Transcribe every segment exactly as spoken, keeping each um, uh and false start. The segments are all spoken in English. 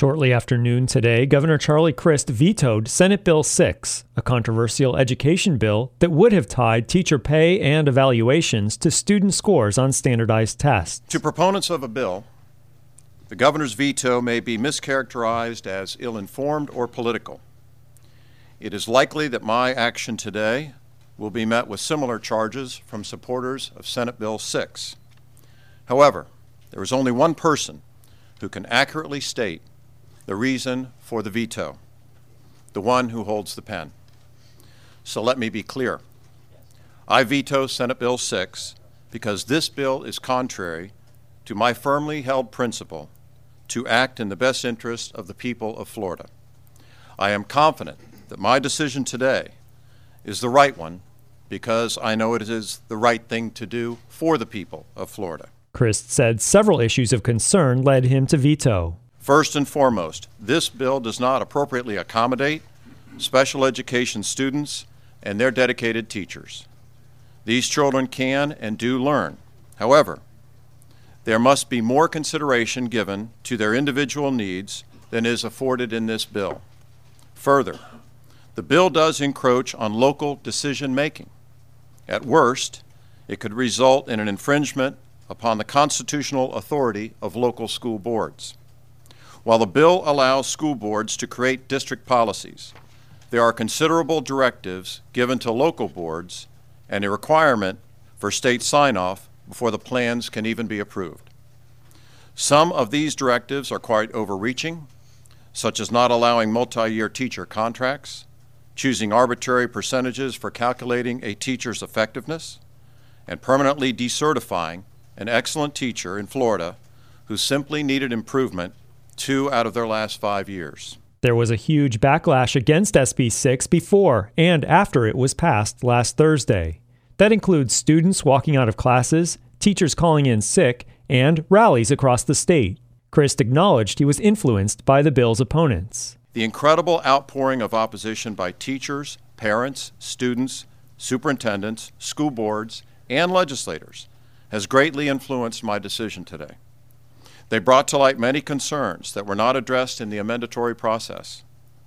Shortly after noon today, Governor Charlie Crist vetoed Senate Bill six, a controversial education bill that would have tied teacher pay and evaluations to student scores on standardized tests. To proponents of a bill, the governor's veto may be mischaracterized as ill-informed or political. It is likely that my action today will be met with similar charges from supporters of Senate Bill six. However, there is only one person who can accurately state the reason for the veto, the one who holds the pen. So let me be clear. I veto Senate Bill six because this bill is contrary to my firmly held principle to act in the best interest of the people of Florida. I am confident that my decision today is the right one because I know it is the right thing to do for the people of Florida. Crist said several issues of concern led him to veto. First and foremost, this bill does not appropriately accommodate special education students and their dedicated teachers. These children can and do learn. However, there must be more consideration given to their individual needs than is afforded in this bill. Further, the bill does encroach on local decision-making. At worst, it could result in an infringement upon the constitutional authority of local school boards. While the bill allows school boards to create district policies, there are considerable directives given to local boards and a requirement for state sign-off before the plans can even be approved. Some of these directives are quite overreaching, such as not allowing multi-year teacher contracts, choosing arbitrary percentages for calculating a teacher's effectiveness, and permanently decertifying an excellent teacher in Florida who simply needed improvement two out of their last five years. There was a huge backlash against S B six before and after it was passed last Thursday. That includes students walking out of classes, teachers calling in sick, and rallies across the state. Crist acknowledged he was influenced by the bill's opponents. The incredible outpouring of opposition by teachers, parents, students, superintendents, school boards, and legislators has greatly influenced my decision today. They brought to light many concerns that were not addressed in the amendatory process.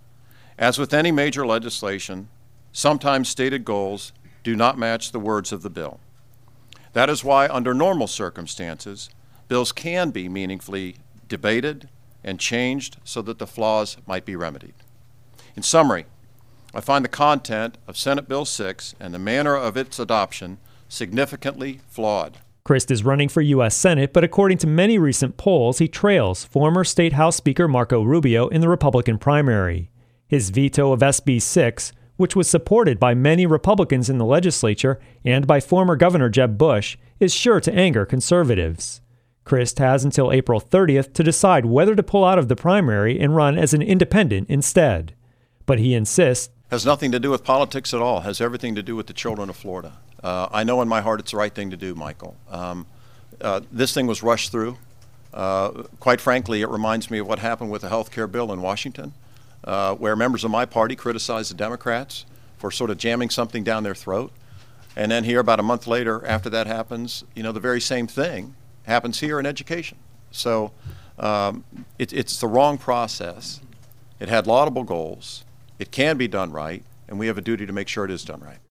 As with any major legislation, sometimes stated goals do not match the words of the bill. That is why, under normal circumstances, bills can be meaningfully debated and changed so that the flaws might be remedied. In summary, I find the content of Senate Bill six and the manner of its adoption significantly flawed. Crist is running for U S Senate, but according to many recent polls, he trails former State House Speaker Marco Rubio in the Republican primary. His veto of S B six, which was supported by many Republicans in the legislature and by former Governor Jeb Bush, is sure to anger conservatives. Crist has until April thirtieth to decide whether to pull out of the primary and run as an independent instead. But he insists has nothing to do with politics at all, has everything to do with the children of Florida. Uh, I know in my heart it's the right thing to do, Michael. Um, uh, this thing was rushed through. Uh, quite frankly, it reminds me of what happened with the health care bill in Washington, uh, where members of my party criticized the Democrats for sort of jamming something down their throat. And then here, about a month later, after that happens, you know, the very same thing happens here in education. So um, it, it's the wrong process. It had laudable goals. It can be done right, and we have a duty to make sure it is done right.